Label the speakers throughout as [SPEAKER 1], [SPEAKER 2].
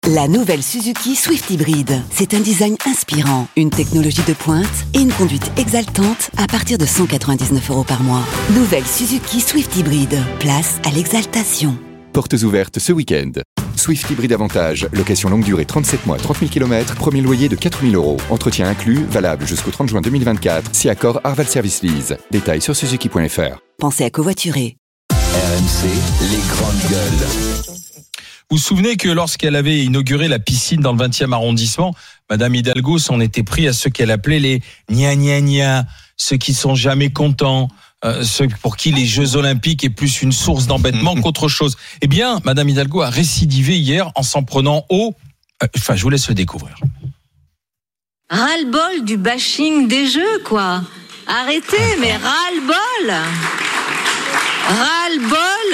[SPEAKER 1] La nouvelle Suzuki Swift Hybrid. C'est un design inspirant, une technologie de pointe et une conduite exaltante à partir de 199 € par mois. Nouvelle Suzuki Swift Hybrid. Place à l'exaltation.
[SPEAKER 2] Portes ouvertes ce week-end. Swift Hybrid Avantage, location longue durée 37 mois, 30 000 km, premier loyer de 4 000 €. Entretien inclus, valable jusqu'au 30 juin 2024, si accord Arval Service Lease. Détails sur suzuki.fr.
[SPEAKER 1] Pensez à covoiturer.
[SPEAKER 3] RMC, les grandes gueules.
[SPEAKER 4] Vous vous souvenez que lorsqu'elle avait inauguré la piscine dans le 20e arrondissement, Madame Hidalgo s'en était pris à ceux qu'elle appelait les gna-gna-gna, ceux qui sont jamais contents, ceux pour qui les Jeux Olympiques est plus une source d'embêtement qu'autre chose. Eh bien, Madame Hidalgo a récidivé hier en s'en prenant au... je vous laisse le découvrir.
[SPEAKER 5] Ras-le-bol du bashing des Jeux, quoi. Arrêtez, mais ras-le-bol. Ras-le-bol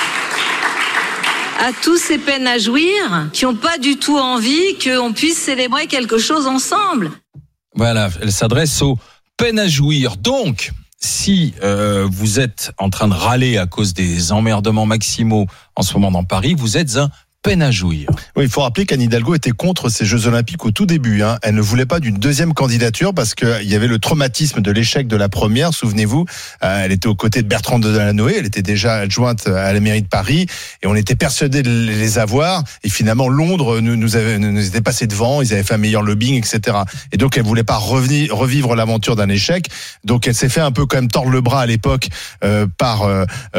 [SPEAKER 5] à tous ces peines à jouir qui n'ont pas du tout envie qu'on puisse célébrer quelque chose ensemble.
[SPEAKER 4] Voilà, elle s'adresse aux peines à jouir. Donc, si vous êtes en train de râler à cause des emmerdements maximaux en ce moment dans Paris, vous êtes un peine à jouir.
[SPEAKER 6] Oui, il faut rappeler qu'Anne Hidalgo était contre ces Jeux Olympiques au tout début. Elle ne voulait pas d'une deuxième candidature parce qu'il y avait le traumatisme de l'échec de la première. Souvenez-vous, elle était aux côtés de Bertrand Delanoë, elle était déjà adjointe à la mairie de Paris et on était persuadés de les avoir. Et finalement, Londres nous était passé devant, ils avaient fait un meilleur lobbying, etc. Et donc, elle voulait pas revivre l'aventure d'un échec. Donc, elle s'est fait un peu quand même tordre le bras à l'époque par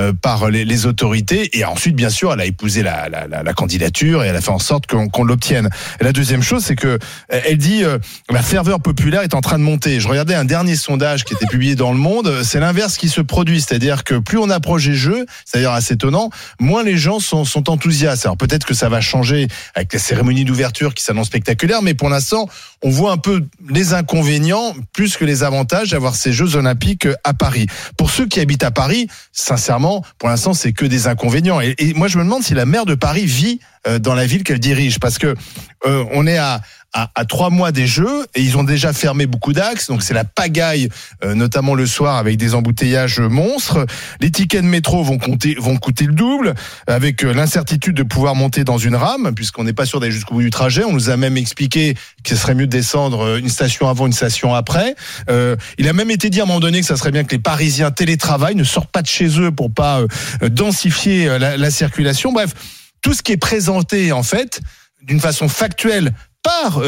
[SPEAKER 6] les autorités. Et ensuite, bien sûr, elle a épousé la candidature et elle a fait en sorte qu'on l'obtienne. Et la deuxième chose, c'est que elle dit la ferveur populaire est en train de monter. Je regardais un dernier sondage qui était publié dans Le Monde, c'est l'inverse qui se produit, c'est-à-dire que plus on approche des Jeux, c'est d'ailleurs assez étonnant, moins les gens sont enthousiastes. Alors peut-être que ça va changer avec la cérémonie d'ouverture qui s'annonce spectaculaire, mais pour l'instant, on voit un peu les inconvénients plus que les avantages d'avoir ces Jeux Olympiques à Paris. Pour ceux qui habitent à Paris, sincèrement, pour l'instant, c'est que des inconvénients. Et moi, je me demande si la maire de Paris vit dans la ville qu'elle dirige, parce que on est à 3 mois des Jeux et ils ont déjà fermé beaucoup d'axes, donc c'est la pagaille, notamment le soir avec des embouteillages monstres. Les tickets de métro vont coûter le double, avec l'incertitude de pouvoir monter dans une rame, puisqu'on n'est pas sûr d'aller jusqu'au bout du trajet. On nous a même expliqué que ce serait mieux de descendre une station avant, une station après. Il a même été dit à un moment donné que ça serait bien que les Parisiens télétravaillent, ne sortent pas de chez eux pour pas densifier la circulation. Bref, tout ce qui est présenté en fait d'une façon factuelle par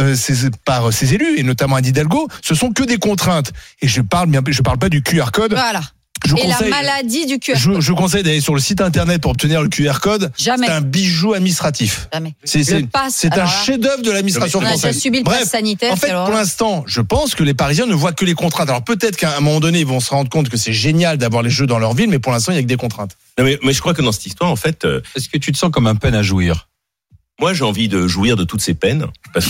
[SPEAKER 6] ces élus et notamment Anne Hidalgo, ce sont que des contraintes. Et je parle pas du QR code.
[SPEAKER 7] Voilà. La maladie du QR code.
[SPEAKER 6] Je conseille d'aller sur le site internet pour obtenir le QR code.
[SPEAKER 7] Jamais.
[SPEAKER 6] C'est un bijou administratif.
[SPEAKER 7] Jamais.
[SPEAKER 6] C'est un chef-d'œuvre de l'administration française.
[SPEAKER 7] On a déjà subi le pass sanitaire.
[SPEAKER 6] En fait, pour l'instant, je pense que les Parisiens ne voient que les contraintes. Alors peut-être qu'à un moment donné, ils vont se rendre compte que c'est génial d'avoir les Jeux dans leur ville, mais pour l'instant, il n'y a que des contraintes.
[SPEAKER 8] Non, mais je crois que dans cette histoire, en fait,
[SPEAKER 4] est-ce que tu te sens comme un peine à jouir?
[SPEAKER 8] Moi, j'ai envie de jouir de toutes ces peines parce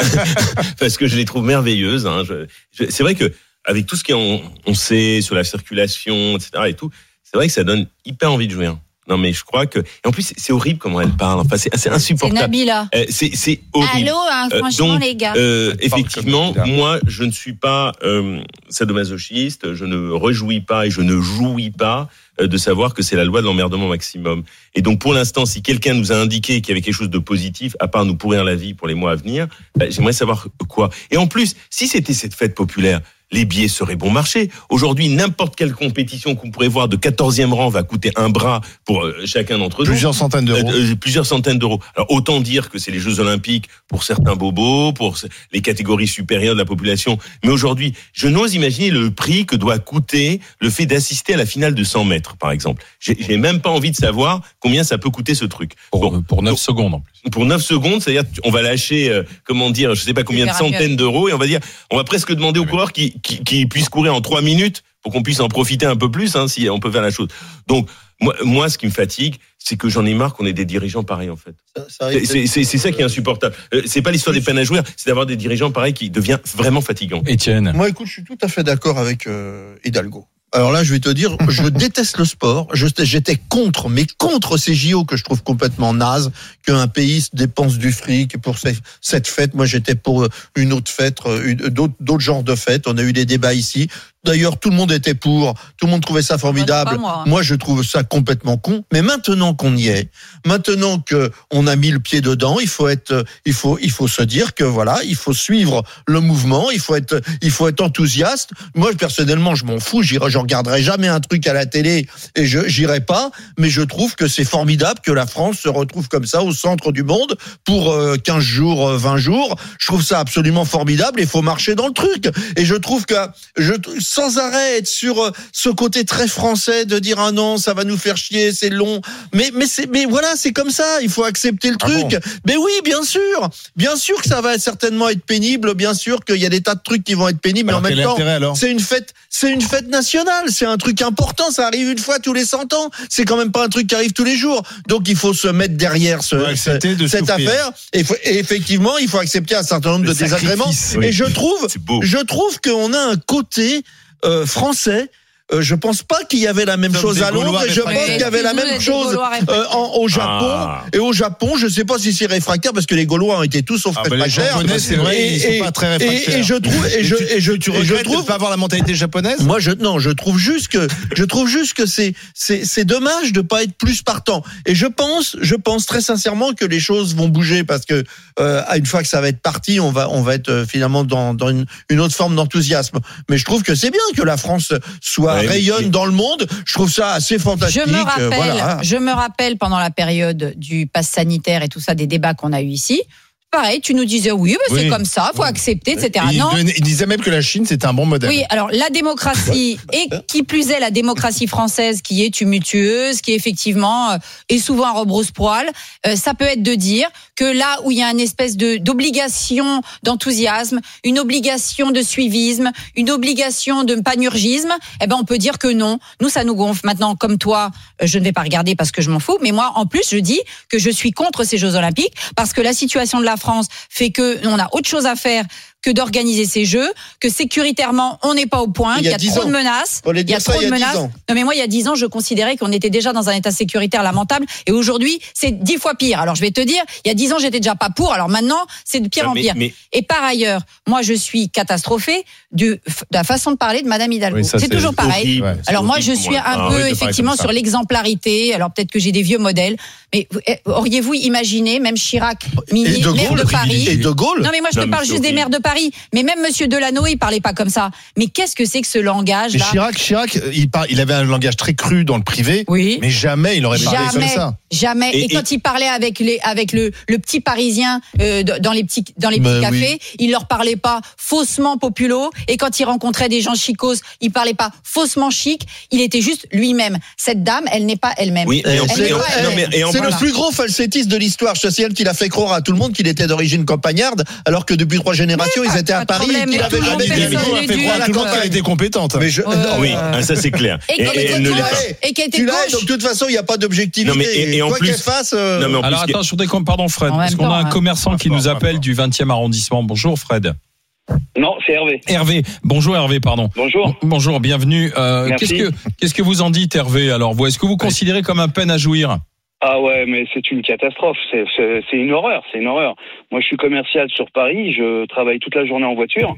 [SPEAKER 8] que je les trouve merveilleuses. C'est vrai que avec tout ce qu'on sait sur la circulation, etc. et tout, c'est vrai que ça donne hyper envie de jouir. Non, mais je crois que, et en plus, c'est horrible comment elle parle. Enfin, c'est insupportable.
[SPEAKER 7] C'est Nabila.
[SPEAKER 8] C'est horrible.
[SPEAKER 7] Allô, franchement,
[SPEAKER 8] donc,
[SPEAKER 7] les gars.
[SPEAKER 8] Effectivement, moi, je ne suis pas sadomasochiste. Je ne rejouis pas et je ne jouis pas de savoir que c'est la loi de l'emmerdement maximum. Et donc, pour l'instant, si quelqu'un nous a indiqué qu'il y avait quelque chose de positif, à part nous pourrir la vie pour les mois à venir, j'aimerais savoir quoi. Et en plus, si c'était cette fête populaire, les billets seraient bon marché. Aujourd'hui, n'importe quelle compétition qu'on pourrait voir de 14e rang va coûter un bras pour chacun d'entre nous.
[SPEAKER 6] Plusieurs centaines d'euros.
[SPEAKER 8] Plusieurs centaines d'euros. Alors, autant dire que c'est les Jeux Olympiques pour certains bobos, pour les catégories supérieures de la population. Mais aujourd'hui, je n'ose imaginer le prix que doit coûter le fait d'assister à la finale de 100 mètres, par exemple. J'ai même pas envie de savoir combien ça peut coûter ce truc.
[SPEAKER 4] Pour 9 secondes, en plus.
[SPEAKER 8] Pour 9 secondes, c'est-à-dire on va lâcher, je sais pas combien de centaines d'euros, et on va presque demander aux coureurs qui puissent courir en 3 minutes pour qu'on puisse en profiter un peu plus, si on peut faire la chose. Donc, moi, ce qui me fatigue, c'est que j'en ai marre qu'on ait des dirigeants pareils, en fait. C'est ça qui est insupportable. C'est pas l'histoire des peines à jouir, c'est d'avoir des dirigeants pareils qui devient vraiment fatigant.
[SPEAKER 4] Étienne.
[SPEAKER 9] Moi, écoute, je suis tout à fait d'accord avec Hidalgo. Alors là, je vais te dire, je déteste le sport. J'étais contre ces JO que je trouve complètement naze, qu'un pays se dépense du fric pour cette fête. Moi, j'étais pour une autre fête, d'autres genres de fêtes. On a eu des débats ici. D'ailleurs, tout le monde était pour, tout le monde trouvait ça formidable. Moi, je trouve ça complètement con. Mais maintenant qu'on y est, maintenant que on a mis le pied dedans, il faut se dire que voilà, il faut suivre le mouvement, il faut être enthousiaste. Moi, personnellement, je m'en fous, je regarderai jamais un truc à la télé et j'irai pas, mais je trouve que c'est formidable que la France se retrouve comme ça au centre du monde pour 15 jours, 20 jours. Je trouve ça absolument formidable et il faut marcher dans le truc. Et je trouve que sans arrêt être sur ce côté très français de dire ah non, ça va nous faire chier, c'est long. Mais voilà, c'est comme ça, il faut accepter le truc. Bon. Mais oui, bien sûr que ça va certainement être pénible, bien sûr qu'il y a des tas de trucs qui vont être pénibles, mais en même temps, c'est une fête nationale, c'est un truc important, ça arrive une fois tous les 100 ans, c'est quand même pas un truc qui arrive tous les jours. Donc il faut se mettre derrière cette affaire et effectivement, il faut accepter un certain nombre de désagréments. Oui. Et je trouve qu'on a un côté français. Je pense pas qu'il y avait la même chose à Londres et je pense qu'il y avait la même chose au Japon. Et au Japon, je sais pas si c'est réfractaire parce que les Gaulois ont été tous sauf réfractaires.
[SPEAKER 6] C'est vrai, ils sont pas très réfractaires.
[SPEAKER 9] Et je trouve
[SPEAKER 6] de pas avoir la mentalité japonaise.
[SPEAKER 9] Moi, je trouve juste que c'est dommage de pas être plus partant. Et je pense très sincèrement que les choses vont bouger parce que une fois que ça va être parti, on va être finalement dans une autre forme d'enthousiasme. Mais je trouve que c'est bien que la France rayonne dans le monde. Je trouve ça assez fantastique.
[SPEAKER 7] Je me rappelle pendant la période du pass sanitaire et tout ça, des débats qu'on a eu ici. Pareil, tu nous disais c'est comme ça, faut accepter, etc.
[SPEAKER 6] Il disait même que la Chine c'était un bon modèle.
[SPEAKER 7] Oui, alors la démocratie et qui plus est la démocratie française qui est tumultueuse, qui effectivement est souvent à rebrousse-poil, ça peut être de dire que là où il y a une espèce d'obligation d'enthousiasme, une obligation de suivisme, une obligation de panurgisme, on peut dire que non. Nous ça nous gonfle. Maintenant, comme toi, je ne vais pas regarder parce que je m'en fous, mais moi en plus je dis que je suis contre ces Jeux Olympiques parce que la situation de la France fait que on a autre chose à faire que d'organiser ces jeux, que sécuritairement on n'est pas au point, qu'il y a trop de menaces. Il y a trop de menaces. Non mais moi il y a 10 ans je considérais qu'on était déjà dans un état sécuritaire lamentable et aujourd'hui c'est 10 fois pire. Alors je vais te dire, il y a 10 ans j'étais déjà pas pour, alors maintenant c'est de pire en pire. Et par ailleurs, moi je suis catastrophée de la façon de parler de Madame Hidalgo. C'est toujours pareil.
[SPEAKER 6] Horrible,
[SPEAKER 7] alors moi je suis un peu effectivement sur l'exemplarité, alors peut-être que j'ai des vieux modèles, mais auriez-vous imaginé même Chirac, maire de Paris
[SPEAKER 9] et De Gaulle.
[SPEAKER 7] Non mais moi je te parle juste des maires de Paris. Mais même Monsieur Delano, il parlait pas comme ça. Mais qu'est-ce que c'est que ce langage-là ?
[SPEAKER 6] Chirac, il avait un langage très cru dans le privé, mais jamais il aurait parlé comme ça.
[SPEAKER 7] Jamais. Et quand il parlait avec le petit Parisien dans les petits cafés, il leur parlait pas faussement populo. Et quand il rencontrait des gens chicos, il parlait pas faussement chic. Il était juste lui-même. Cette dame, elle n'est pas elle-même.
[SPEAKER 9] Oui, c'est le plus gros falsettiste de l'histoire. Je sais qu'il a fait croire à tout le monde qu'il était d'origine campagnarde, alors que depuis 3 générations, ils étaient à Paris et qu'il avait jamais
[SPEAKER 6] dit. Tout le monde qu'elle était compétente.
[SPEAKER 8] Oui, ça c'est clair.
[SPEAKER 7] Et qu'elle était gauche. Et qu'elle était gauche.
[SPEAKER 9] Donc de toute façon, il n'y a pas d'objectivité.
[SPEAKER 8] Et en
[SPEAKER 9] quoi
[SPEAKER 8] plus,
[SPEAKER 9] qu'elle fasse.
[SPEAKER 4] Alors attends, pardon Fred, parce qu'on a un commerçant qui nous appelle du 20e arrondissement. Bonjour Fred.
[SPEAKER 10] Non, c'est Hervé.
[SPEAKER 4] Hervé. Bonjour Hervé, pardon.
[SPEAKER 10] Bonjour.
[SPEAKER 4] Bonjour, bienvenue. Qu'est-ce que vous en dites Hervé ? Alors, est-ce que vous considérez comme un peine à jouir ?
[SPEAKER 10] Ah ouais, mais c'est une catastrophe. C'est une horreur. Moi, je suis commercial sur Paris. Je travaille toute la journée en voiture.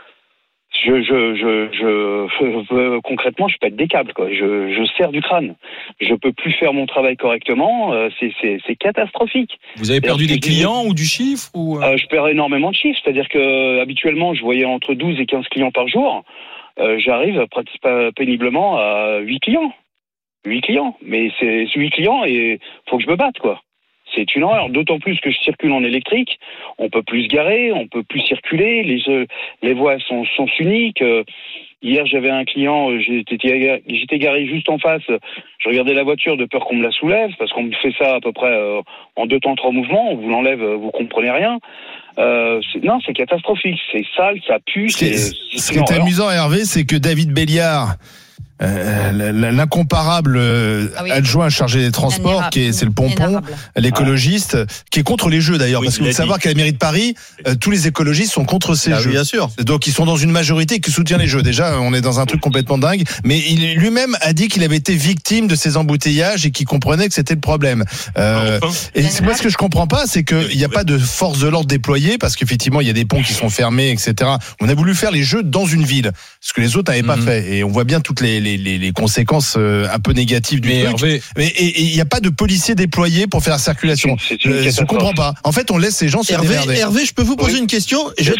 [SPEAKER 10] Concrètement, je pète des câbles, quoi. Je serre du crâne. Je peux plus faire mon travail correctement. C'est catastrophique.
[SPEAKER 4] Vous avez perdu des clients ou du chiffre ou
[SPEAKER 10] Je perds énormément de chiffres. C'est-à-dire que habituellement, je voyais entre 12 et 15 clients par jour. J'arrive péniblement à 8 clients. 8 clients. Mais c'est 8 clients et faut que je me batte, quoi. C'est une horreur, d'autant plus que je circule en électrique. On peut plus se garer, on peut plus circuler. Les voies sont uniques. Hier, j'avais un client, j'étais garé juste en face. Je regardais la voiture de peur qu'on me la soulève, parce qu'on me fait ça à peu près en 2 temps 3 mouvements. On vous l'enlève, vous comprenez rien. C'est catastrophique. C'est sale, ça pue.
[SPEAKER 6] Ce qui est amusant, Hervé, c'est que David Béliard l'incomparable adjoint chargé des transports, c'est le pompon, l'écologiste, qui est contre les jeux d'ailleurs, parce que vous savez savoir qu'à la mairie de Paris, tous les écologistes sont contre ces jeux.
[SPEAKER 9] Bien sûr.
[SPEAKER 6] Donc ils sont dans une majorité qui soutient les jeux. Déjà, on est dans un truc complètement dingue. Mais il lui-même a dit qu'il avait été victime de ces embouteillages et qu'il comprenait que c'était le problème. Et moi, ce que je comprends pas, c'est qu'il n'y a pas de force de l'ordre déployée, parce qu'effectivement, il y a des ponts qui sont fermés, etc. On a voulu faire les jeux dans une ville, ce que les autres n'avaient pas fait. Et on voit bien toutes les conséquences un peu négatives du truc.
[SPEAKER 4] Hervé...
[SPEAKER 6] Mais il n'y a pas de policiers déployés pour faire la circulation. Je ne comprends pas. En fait, on laisse ces gens se démerder.
[SPEAKER 9] Hervé, je peux vous poser une question?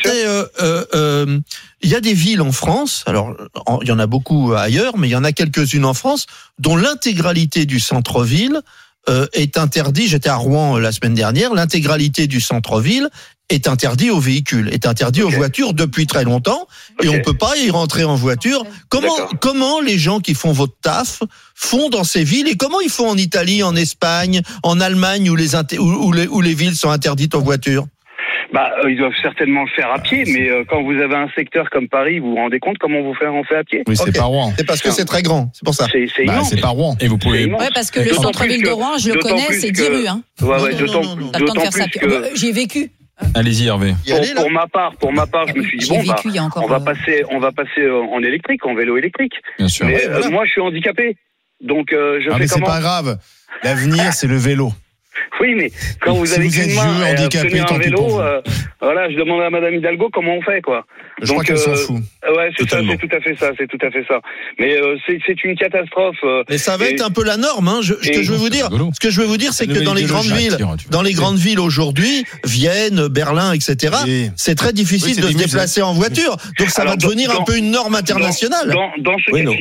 [SPEAKER 9] Il y a des villes en France, alors il y en a beaucoup ailleurs, mais il y en a quelques-unes en France, dont l'intégralité du centre-ville est interdit. J'étais à Rouen la semaine dernière. L'intégralité du centre-ville est interdit aux véhicules, est interdit aux voitures depuis très longtemps, et on peut pas y rentrer en voiture. Comment les gens qui font votre taf font dans ces villes, et comment ils font en Italie, en Espagne, en Allemagne, où les villes sont interdites aux voitures?
[SPEAKER 10] Ils doivent certainement le faire à pied, mais quand vous avez un secteur comme Paris, vous vous rendez compte comment on fait à pied?
[SPEAKER 6] Oui, c'est pas Rouen.
[SPEAKER 9] C'est parce que c'est très grand, c'est pour ça.
[SPEAKER 10] C'est immense.
[SPEAKER 6] C'est pas Rouen.
[SPEAKER 4] Et vous pouvez.
[SPEAKER 7] Ouais, parce que le centre-ville de Rouen, je le connais, c'est 10 rues. Hein.
[SPEAKER 10] D'autant
[SPEAKER 7] plus
[SPEAKER 10] que
[SPEAKER 7] j'y ai vécu.
[SPEAKER 4] Allez-y, Hervé.
[SPEAKER 10] Pour ma part, je me suis dit on va passer en électrique, en vélo électrique.
[SPEAKER 4] Bien sûr.
[SPEAKER 10] Mais moi, je suis handicapé, donc je fais
[SPEAKER 6] mais
[SPEAKER 10] comment?
[SPEAKER 6] c'est pas grave. L'avenir, c'est le vélo.
[SPEAKER 10] Oui, mais quand vous avez qu'une main et tenir un vélo, je demande à Madame Hidalgo comment on fait, quoi.
[SPEAKER 6] Je crois qu'elle s'en fout.
[SPEAKER 10] Ouais, c'est tout à fait ça. Mais c'est une catastrophe.
[SPEAKER 9] Mais ça va être un peu la norme, hein. Ce que je veux dire, c'est que dans les grandes villes aujourd'hui, Vienne, Berlin, etc., c'est très difficile de se déplacer en voiture. Donc ça va devenir un peu une norme internationale.
[SPEAKER 10] Dans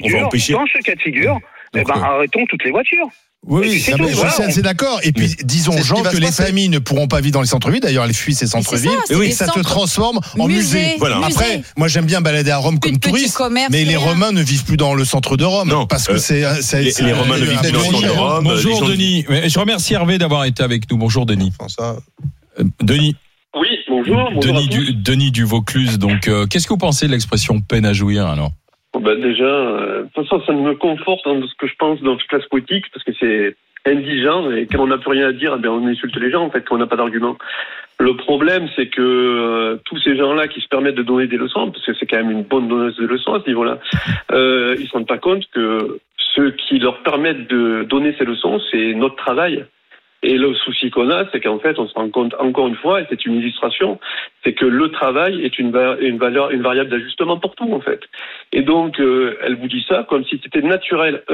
[SPEAKER 10] ce cas de figure, arrêtons toutes les voitures.
[SPEAKER 6] Oui, je suis assez d'accord. Et puis, disons aux gens que les familles ne pourront pas vivre dans les centres-villes. D'ailleurs, elles fuient ces centres-villes. Et ça se transforme en musée.
[SPEAKER 4] Voilà.
[SPEAKER 6] Après, moi, j'aime bien balader à Rome comme touriste. Mais les Romains ne vivent plus dans le centre de Rome.
[SPEAKER 8] Non,
[SPEAKER 6] parce que
[SPEAKER 8] les Romains ne vivent plus dans le centre de Rome.
[SPEAKER 4] Bonjour, Denis. Je remercie Hervé d'avoir été avec nous. Bonjour, Denis. Denis.
[SPEAKER 11] Oui, bonjour.
[SPEAKER 4] Denis du Vaucluse. Donc, qu'est-ce que vous pensez de l'expression peine à jouir, alors?
[SPEAKER 11] Déjà, de toute façon, ça me conforte dans ce que je pense dans notre classe politique, parce que c'est indigent, et quand on n'a plus rien à dire, on insulte les gens, en fait, quand on n'a pas d'argument. Le problème, c'est que tous ces gens-là qui se permettent de donner des leçons, parce que c'est quand même une bonne donneuse de leçons à ce niveau-là, ils se rendent pas compte que ceux qui leur permettent de donner ces leçons, c'est notre travail. Et le souci qu'on a, c'est qu'en fait, on se rend compte, encore une fois, et c'est une illustration, c'est que le travail est une variable d'ajustement pour tout, en fait. Et donc, elle vous dit ça comme si c'était naturel,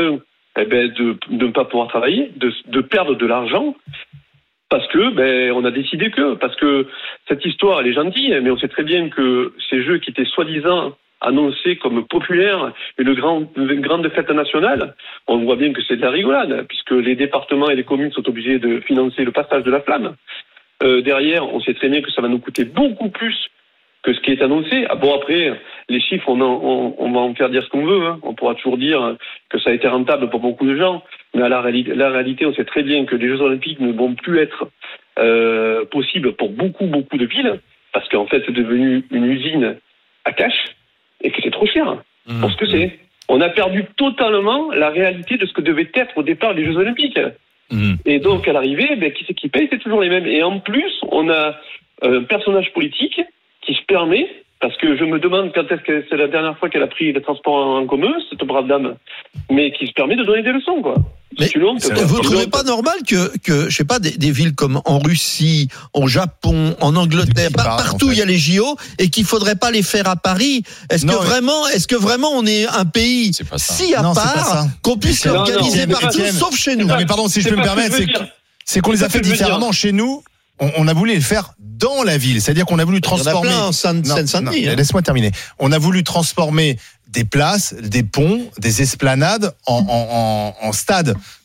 [SPEAKER 11] de ne pas pouvoir travailler, de perdre de l'argent, parce que, on a décidé parce que cette histoire, elle est gentille, mais on sait très bien que ces jeux qui étaient soi-disant annoncé comme populaire, une grande fête nationale, on voit bien que c'est de la rigolade, puisque les départements et les communes sont obligés de financer le passage de la flamme. Derrière, on sait très bien que ça va nous coûter beaucoup plus que ce qui est annoncé. Après, les chiffres, on va en faire dire ce qu'on veut. Hein. On pourra toujours dire que ça a été rentable pour beaucoup de gens, mais à la réalité, on sait très bien que les Jeux Olympiques ne vont plus être possibles pour beaucoup de villes, parce qu'en fait, c'est devenu une usine à cash, et que c'est trop cher pour ce que c'est. On a perdu totalement la réalité de ce que devaient être au départ les Jeux Olympiques. Et donc, à l'arrivée, qui c'est qui paye? C'est toujours les mêmes. Et en plus, on a un personnage politique qui se permet, parce que je me demande quand est-ce que c'est la dernière fois qu'elle a pris les transports en commun, cette brave dame, mais qui se permet de donner des leçons, quoi.
[SPEAKER 9] Mais vous trouvez pas normal que je sais pas, des villes comme en Russie, au Japon, en Angleterre, partout il y a les JO, et qu'il faudrait pas les faire à Paris? Est-ce que vraiment on est un pays si à part qu'on puisse l'organiser partout, sauf chez nous?
[SPEAKER 6] Non, mais pardon, si je peux me permettre, c'est qu'on les a fait différemment chez nous. On a voulu les faire dans la ville, c'est-à-dire qu'on a voulu transformer.
[SPEAKER 9] Il y en a plein en Seine-Saint-Denis.
[SPEAKER 6] Laisse-moi terminer. On a voulu transformer des places, des ponts, des esplanades en stades.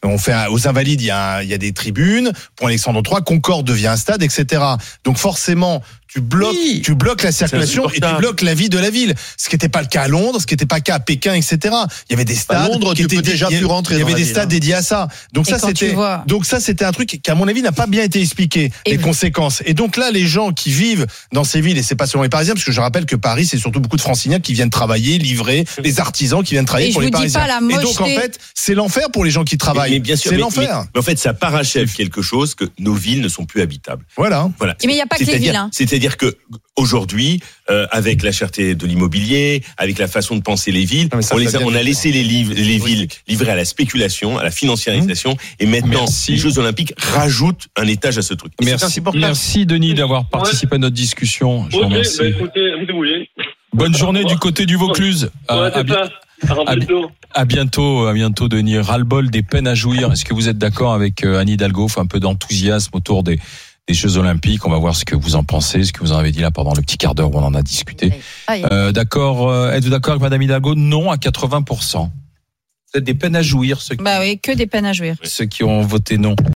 [SPEAKER 6] On fait aux Invalides, il y a des tribunes. Pour Alexandre III, Concorde devient un stade, etc. Donc forcément, tu bloques la circulation et tu bloques la vie de la ville. Ce qui n'était pas le cas à Londres, ce qui n'était pas le cas à Pékin, etc. Il y avait des stades.
[SPEAKER 9] À Londres, tu peux déjà plus rentrer.
[SPEAKER 6] Il y avait
[SPEAKER 9] dans
[SPEAKER 6] des
[SPEAKER 9] la
[SPEAKER 6] stades
[SPEAKER 9] ville,
[SPEAKER 6] dédiés à ça. Donc ça, c'était un truc qui, à mon avis, n'a pas bien été expliqué. Les conséquences. Et donc là, les gens qui vivent dans ces villes, et c'est pas seulement les Parisiens, parce que je rappelle que Paris, c'est surtout beaucoup de Franciliens qui viennent travailler, livrer, les artisans qui viennent travailler pour les Parisiens. Et donc en fait, c'est l'enfer pour les gens qui travaillent.
[SPEAKER 8] Mais bien sûr,
[SPEAKER 6] c'est l'enfer.
[SPEAKER 8] Mais en fait, ça parachève quelque chose, que nos villes ne sont plus habitables.
[SPEAKER 6] Voilà.
[SPEAKER 7] Mais il n'y a pas que les villes.
[SPEAKER 8] C'est-à-dire que aujourd'hui, avec la cherté de l'immobilier, avec la façon de penser les villes, on a laissé les villes livrées à la spéculation, à la financiarisation, et maintenant les Jeux Olympiques rajoutent un étage à ce truc.
[SPEAKER 4] Merci Denis d'avoir participé à notre discussion. Je vous remercie.
[SPEAKER 11] Écoutez, vous voulez.
[SPEAKER 4] Bonne journée du côté du Vaucluse. À bientôt Denis. Ras-le-bol des peines à jouir. Est-ce que vous êtes d'accord avec Anne Hidalgo? Un peu d'enthousiasme autour des Jeux Olympiques. On va voir ce que vous en pensez, ce que vous en avez dit là pendant le petit quart d'heure où on en a discuté. D'accord. Êtes-vous d'accord avec Madame Hidalgo? Non, à 80%. Vous êtes des peines à jouir,
[SPEAKER 7] oui, que des peines à jouir.
[SPEAKER 4] Ceux qui ont voté non.